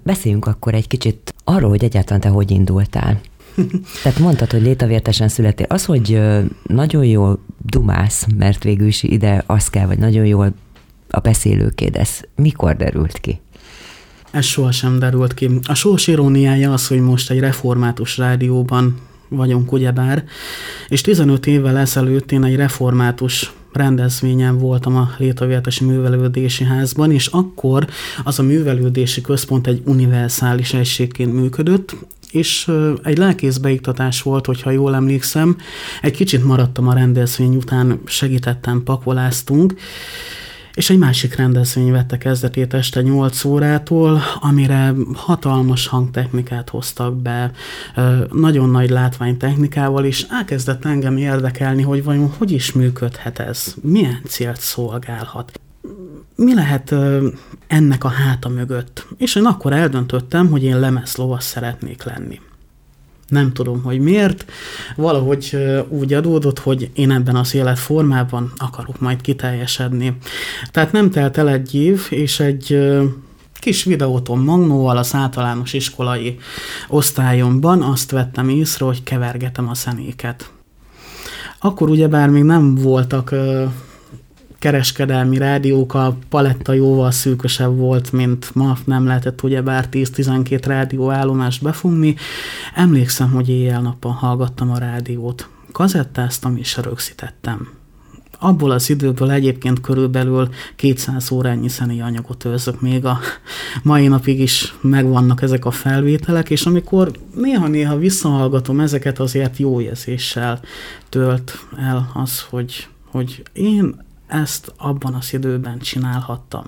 Beszéljünk akkor egy kicsit arról, hogy egyáltalán te hogy indultál. Tehát mondtad, hogy létavértesen születtél. Az, hogy nagyon jól dumálsz, mert végül is ide az kell, vagy nagyon jól a beszélőkéd, ez mikor derült ki? Ez sohasem derült ki. A sors iróniája az, hogy most egy református rádióban vagyunk ugyebár, és 15 évvel ezelőtt én egy református rendezvényen voltam a Létavértesi Művelődési Házban, és akkor az a művelődési központ egy univerzális egységként működött, és egy lelkészbeiktatás volt, hogyha jól emlékszem. Egy kicsit maradtam a rendezvény után, segítettem, pakoláztunk, és egy másik rendezvény vette kezdetét este 8 órától, amire hatalmas hangtechnikát hoztak be, nagyon nagy látványtechnikával, és elkezdett engem érdekelni, hogy vajon hogy is működhet ez, milyen célt szolgálhat. Mi lehet ennek a háta mögött? És én akkor eldöntöttem, hogy én lemezlovas szeretnék lenni. Nem tudom, hogy miért. Valahogy úgy adódott, hogy én ebben az életformában akarok majd kiteljesedni. Tehát nem telt el egy év, és egy kis videóton magnóval az általános iskolai osztályomban azt vettem észre, hogy kevergetem a zenéket. Akkor ugyebár még nem voltak kereskedelmi rádiók, a paletta jóval szűkösebb volt, mint ma, nem lehetett ugyebár 10-12 rádióállomást befogni. Emlékszem, hogy éjjel-nappal hallgattam a rádiót. Kazettáztam és rögzítettem. Abból az időből egyébként körülbelül 200 órányi zenei anyagot őrzök, még a mai napig is megvannak ezek a felvételek, és amikor néha-néha visszahallgatom ezeket, azért jó érzéssel tölt el az, hogy én ezt abban az időben csinálhattam.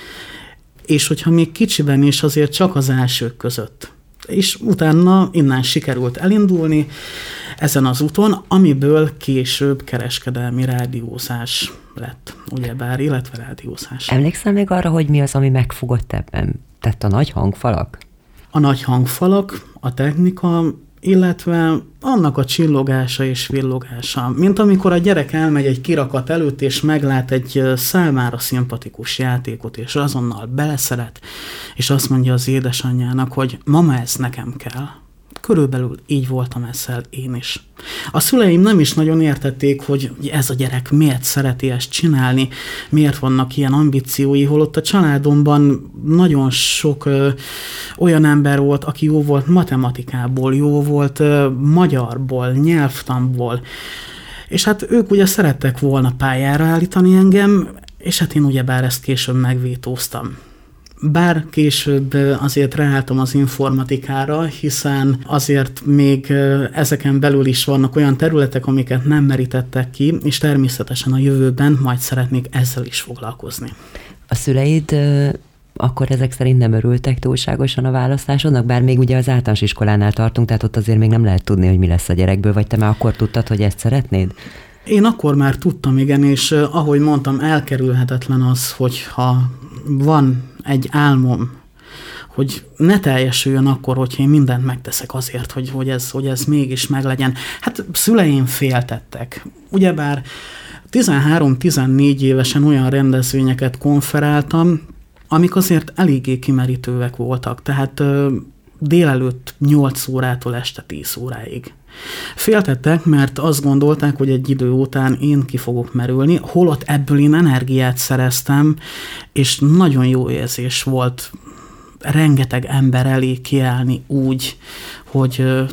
És hogyha még kicsiben is, azért csak az elsők között. És utána innen sikerült elindulni ezen az úton, amiből később kereskedelmi rádiózás lett, ugyebár, illetve rádiózás. Emlékszel még arra, hogy mi az, ami megfogott ebben? Tehát a nagy hangfalak? A nagy hangfalak, a technika, illetve annak a csillogása és villogása. Mint amikor a gyerek elmegy egy kirakat előtt, és meglát egy számára szimpatikus játékot, és azonnal beleszeret, és azt mondja az édesanyjának, hogy mama, ez nekem kell. Körülbelül így voltam ezzel én is. A szüleim nem is nagyon értették, hogy ez a gyerek miért szereti ezt csinálni, miért vannak ilyen ambíciói, holott a családomban nagyon sok olyan ember volt, aki jó volt matematikából, jó volt magyarból, nyelvtanból, és hát ők ugye szerettek volna pályára állítani engem, és hát én ugyebár ezt később megvétóztam. Bár később azért ráálltam az informatikára, hiszen azért még ezeken belül is vannak olyan területek, amiket nem merítettek ki, és természetesen a jövőben majd szeretnék ezzel is foglalkozni. A szüleid akkor ezek szerint nem örültek túlságosan a választásodnak, bár még ugye az általános iskolánál tartunk, tehát ott azért még nem lehet tudni, hogy mi lesz a gyerekből, vagy te már akkor tudtad, hogy ezt szeretnéd? Én akkor már tudtam, igen, és ahogy mondtam, elkerülhetetlen az, hogyha van egy álmom, hogy ne teljesüljön akkor, hogyha én mindent megteszek azért, hogy ez mégis meglegyen. Hát szüleim féltettek. Ugyebár 13-14 évesen olyan rendezvényeket konferáltam, amik azért eléggé kimerítőek voltak, tehát délelőtt 8 órától este 10 óráig. Féltettek, mert azt gondolták, hogy egy idő után én ki fogok merülni, holott ebből én energiát szereztem, és nagyon jó érzés volt rengeteg ember elé kiállni úgy, hogy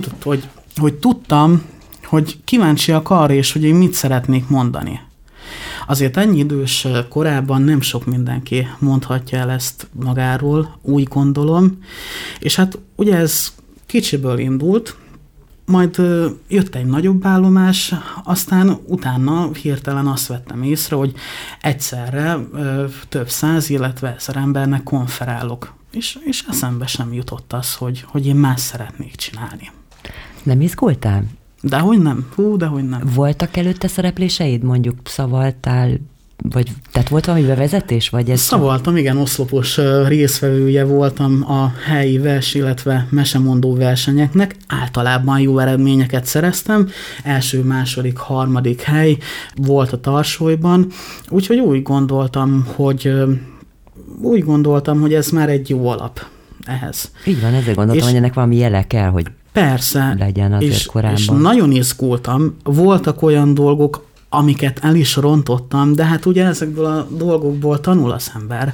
tudtam, hogy kíváncsiak arra, és hogy én mit szeretnék mondani. Azért ennyi idős korában nem sok mindenki mondhatja el ezt magáról, úgy gondolom, és hát ugye ez kicsiből indult, majd jött egy nagyobb állomás, aztán utána hirtelen azt vettem észre, hogy egyszerre több 100, illetve 1000 embernek konferálok. És eszembe sem jutott az, hogy én más szeretnék csinálni. Nem izgultál? Dehogy nem. Dehogy nem. Voltak előtte szerepléseid? Mondjuk szavaltál, vagy tehát volt valami bevezetés? Vagy ez szavaltam, igen, oszlopos résztvevője voltam a helyi vers, illetve mesemondó versenyeknek. Általában jó eredményeket szereztem. Első, második, harmadik hely volt a tarsolyban. Úgyhogy úgy gondoltam, hogy ez már egy jó alap. ehhez. Így van, ezért gondoltam, hogy ennek valami jele kell, hogy persze, legyen azért korábban. És nagyon izgultam. Voltak olyan dolgok, amiket el is rontottam, de hát ugye ezekből a dolgokból tanul az ember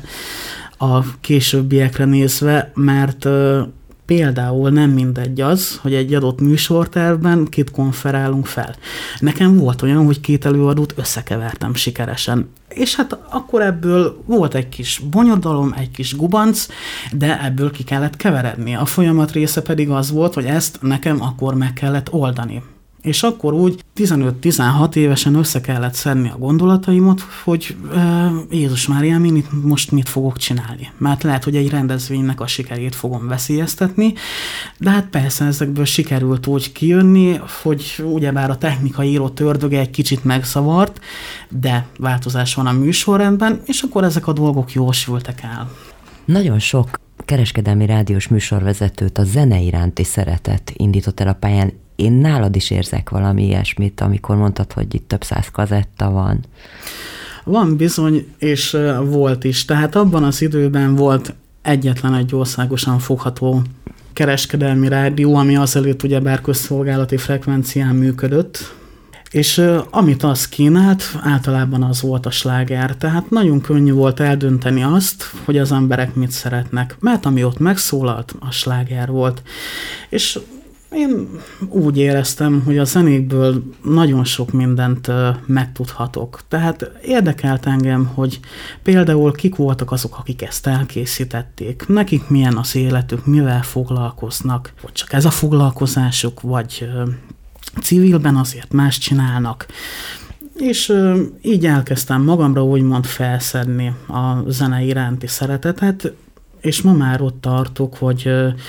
a későbbiekre nézve, mert például nem mindegy az, hogy egy adott műsortervben kit konferálunk fel. Nekem volt olyan, hogy 2 előadót összekevertem sikeresen. És hát akkor ebből volt egy kis bonyodalom, egy kis gubanc, de ebből ki kellett keveredni. A folyamat része pedig az volt, hogy ezt nekem akkor meg kellett oldani. És akkor úgy 15-16 évesen össze kellett szedni a gondolataimat, hogy Jézus Máriám, én itt most mit fogok csinálni. Mert lehet, hogy egy rendezvénynek a sikerét fogom veszélyeztetni, de hát persze ezekből sikerült úgy kijönni, hogy ugyebár a technikai írott ördöge egy kicsit megszavart, de változás van a műsorrendben, és akkor ezek a dolgok jól sültek el. Nagyon sok kereskedelmi rádiós műsorvezetőt a zene iránti szeretet indított el a pályán. Én nálad is érzek valami ilyesmit, amikor mondtad, hogy itt több 100 kazetta van. Van bizony, és volt is. Tehát abban az időben volt egyetlen egy országosan fogható kereskedelmi rádió, ami azelőtt ugyebár közszolgálati frekvencián működött, és amit az kínált, általában az volt a sláger. Tehát nagyon könnyű volt eldönteni azt, hogy az emberek mit szeretnek, mert ami ott megszólalt, a sláger volt. És én úgy éreztem, hogy a zenékből nagyon sok mindent megtudhatok. Tehát érdekelt engem, hogy például kik voltak azok, akik ezt elkészítették, nekik milyen az életük, mivel foglalkoznak, vagy csak ez a foglalkozásuk, vagy civilben azért más csinálnak. És így elkezdtem magamra úgymond felszedni a zene iránti szeretetet, és ma már ott tartok, hogy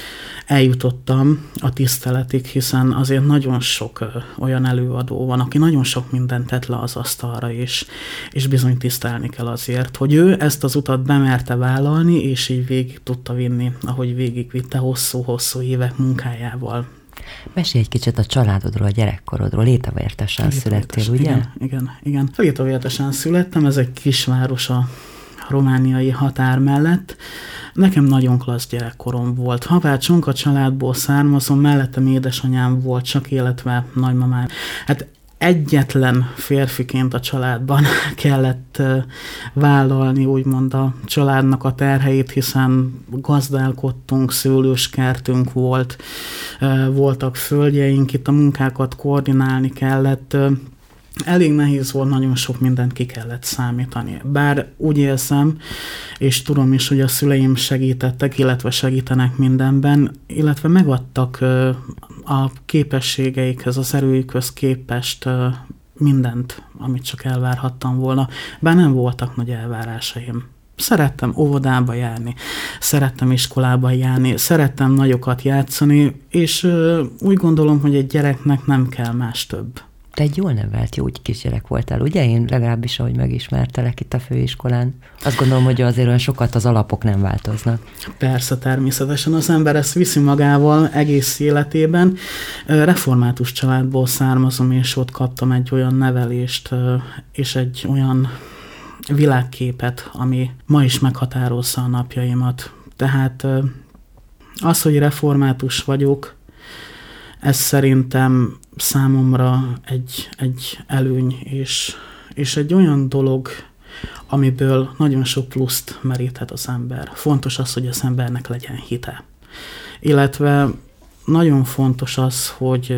eljutottam a tiszteletig, hiszen azért nagyon sok olyan előadó van, aki nagyon sok mindent tett le az asztalra, és bizony tisztelni kell azért, hogy ő ezt az utat bemerte vállalni, és így végig tudta vinni, ahogy végigvitte hosszú-hosszú évek munkájával. Mesélj egy kicsit a családodról, a gyerekkorodról. Létavértesen születtél, ugye? Igen. Létavértesen születtem, ez egy kisváros a romániai határ mellett. Nekem nagyon klassz gyerekkorom volt. Habár csonka családból származom, mellettem édesanyám volt csak, illetve nagymamám. Hát egyetlen férfiként a családban kellett vállalni úgymond a családnak a terheit, hiszen gazdálkodtunk, szőlőskertünk volt, voltak földjeink, itt a munkákat koordinálni kellett. Elég nehéz volt, nagyon sok mindent ki kellett számítani. Bár úgy érzem, és tudom is, hogy a szüleim segítettek, illetve segítenek mindenben, illetve megadtak a képességeikhez, az erőjükhöz képest mindent, amit csak elvárhattam volna. Bár nem voltak nagy elvárásaim. Szerettem óvodába járni, szerettem iskolába járni, szerettem nagyokat játszani, és úgy gondolom, hogy egy gyereknek nem kell más több. Te egy jól nevelt jó kisgyerek voltál, ugye? Én legalábbis, ahogy megismertelek itt a főiskolán. Azt gondolom, hogy azért olyan sokat az alapok nem változnak. Persze, természetesen az ember ezt viszi magával egész életében. Református családból származom, és ott kaptam egy olyan nevelést, és egy olyan világképet, ami ma is meghatározza a napjaimat. Tehát az, hogy református vagyok, ez szerintem számomra egy előny, és egy olyan dolog, amiből nagyon sok pluszt meríthet az ember. Fontos az, hogy az embernek legyen hite. Illetve nagyon fontos az, hogy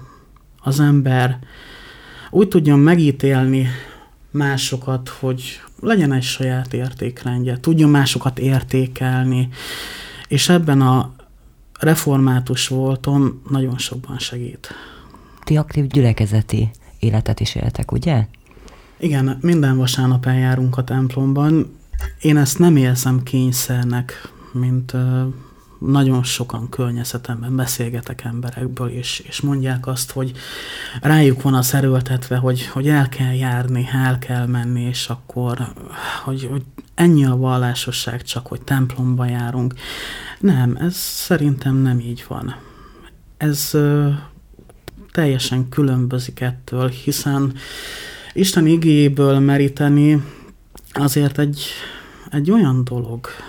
az ember úgy tudjon megítélni másokat, hogy legyen egy saját értékrendje, tudjon másokat értékelni, és ebben a református voltam, nagyon sokban segít. Ti aktív gyülekezeti életet is éltek, ugye? Igen, minden vasárnap eljárunk a templomban. Én ezt nem érzem kényszernek, mint nagyon sokan környezetemben beszélgetek emberekből, és mondják azt, hogy rájuk van az erőltetve, hogy el kell járni, el kell menni, és akkor, hogy ennyi a vallásosság csak, hogy templomba járunk. Nem, ez szerintem nem így van. Ez teljesen különbözik ettől, hiszen Isten igéjéből meríteni azért egy olyan dolog,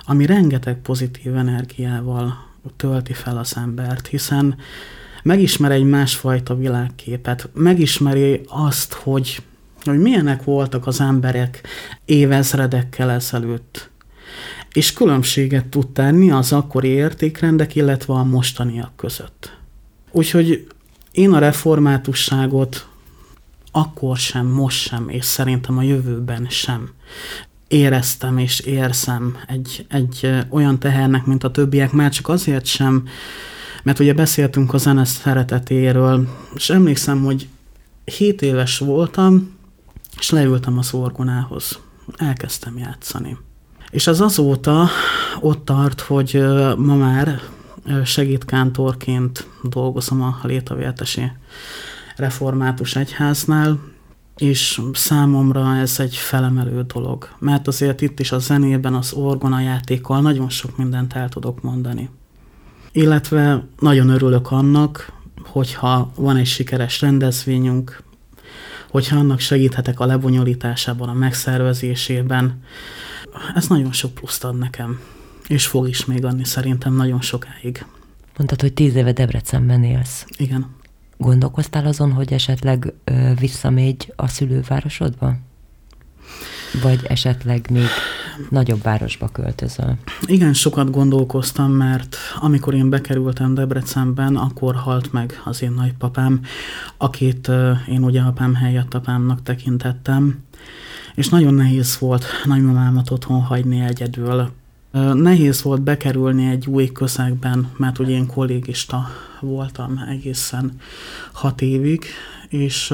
ami rengeteg pozitív energiával tölti fel az embert, hiszen megismer egy másfajta világképet, megismeri azt, hogy milyenek voltak az emberek évezredekkel ezelőtt, és különbséget tud tenni az akkori értékrendek, illetve a mostaniak között. Úgyhogy én a reformátusságot akkor sem, most sem, és szerintem a jövőben sem éreztem és érzem egy olyan tehernek, mint a többiek, már csak azért sem, mert ugye beszéltünk a zene szeretetéről, és emlékszem, hogy 7 éves voltam, és leültem az orgonához. Elkezdtem játszani. És az azóta ott tart, hogy ma már segédkántorként dolgozom a Létavértesi Református Egyháznál, és számomra ez egy felemelő dolog. Mert azért itt is a zenében, az orgonajátékkal nagyon sok mindent el tudok mondani. Illetve nagyon örülök annak, hogyha van egy sikeres rendezvényünk, hogyha annak segíthetek a lebonyolításában, a megszervezésében. Ez nagyon sok pluszt ad nekem, és fog is még adni szerintem nagyon sokáig. Mondtad, hogy 10 éve Debrecenben élsz. Igen. Gondolkoztál azon, hogy esetleg visszamégy a szülővárosodba? Vagy esetleg még nagyobb városba költözöl? Igen, sokat gondolkoztam, mert amikor én bekerültem Debrecenben, akkor halt meg az én nagypapám, akit én ugye apám helyett apámnak tekintettem, és nagyon nehéz volt nagymamámat otthon hagyni egyedül. Nehéz volt bekerülni egy új közegben, mert ugye én kollégista voltam egészen 6 évig, és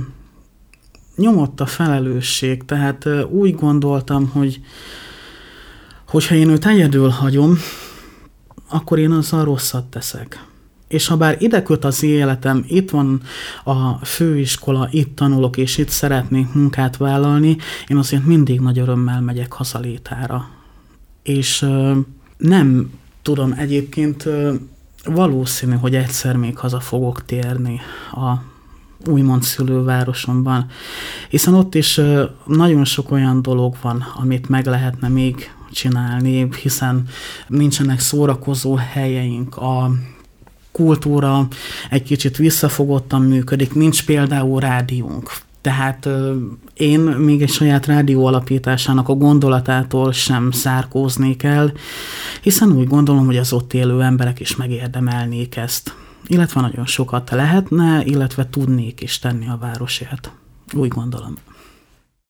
nyomott a felelősség, tehát úgy gondoltam, hogy hogyha én őt egyedül hagyom, akkor én azzal rosszat teszek. És ha bár ide köt az életem, itt van a főiskola, itt tanulok, és itt szeretnék munkát vállalni, én azért mindig nagy örömmel megyek haza Létára. És nem tudom, egyébként valószínű, hogy egyszer még haza fogok térni a úgymond szülővárosomban, hiszen ott is nagyon sok olyan dolog van, amit meg lehetne még csinálni, hiszen nincsenek szórakozó helyeink, a kultúra egy kicsit visszafogottan működik, nincs például rádiónk. Tehát én még egy saját rádió alapításának a gondolatától sem zárkóznék el, hiszen úgy gondolom, hogy az ott élő emberek is megérdemelnék ezt. Illetve nagyon sokat lehetne, illetve tudnék is tenni a városért. Úgy gondolom.